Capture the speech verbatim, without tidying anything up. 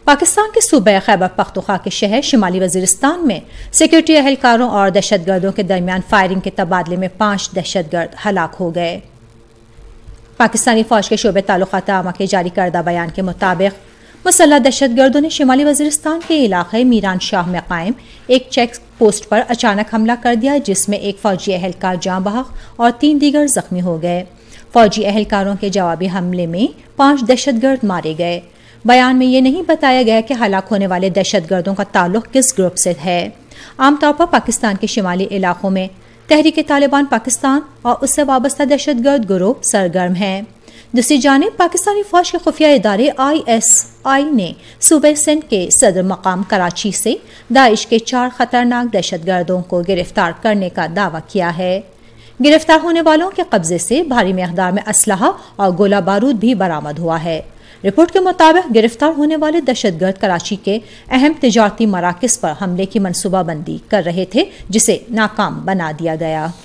پاکستان کے صوبہ خیبر پختونخوا کے شہر شمالی وزیرستان میں سیکورٹی اہلکاروں اور دہشت گردوں کے درمیان فائرنگ کے تبادلے میں پانچ دہشت گرد ہلاک ہو گئے۔ پاکستانی فوج کے شعبہ تعلقات عامہ کے جاری کردہ بیان کے مطابق مسلح دہشت گردوں نے شمالی وزیرستان کے علاقے میران شاہ میں قائم ایک چیک پوسٹ پر اچانک حملہ کر دیا، جس میں ایک فوجی اہلکار جاں بحق اور تین دیگر زخمی ہو گئے۔ فوجی اہلکاروں کے جوابی حملے میں پانچ دہشت گرد مارے گئے۔ بیان میں یہ نہیں بتایا گیا کہ ہلاک ہونے والے دہشت گردوں کا تعلق کس گروپ سے ہے۔ عام طور پر پاکستان کے شمالی علاقوں میں تحریک طالبان پاکستان اور اس سے وابستہ دہشت گرد گروہ سرگرم ہیں۔ دوسری جانب پاکستانی فوج کے خفیہ ادارے آئی ایس آئی نے صوبہ سندھ کے صدر مقام کراچی سے داعش کے چار خطرناک دہشت گردوں کو گرفتار کرنے کا دعویٰ کیا ہے۔ گرفتار ہونے والوں کے قبضے سے بھاری مقدار میں اسلحہ اور گولہ بارود بھی برآمد ہوا ہے۔ رپورٹ کے مطابق گرفتار ہونے والے دہشت گرد کراچی کے اہم تجارتی مراکز پر حملے کی منصوبہ بندی کر رہے تھے، جسے ناکام بنا دیا گیا۔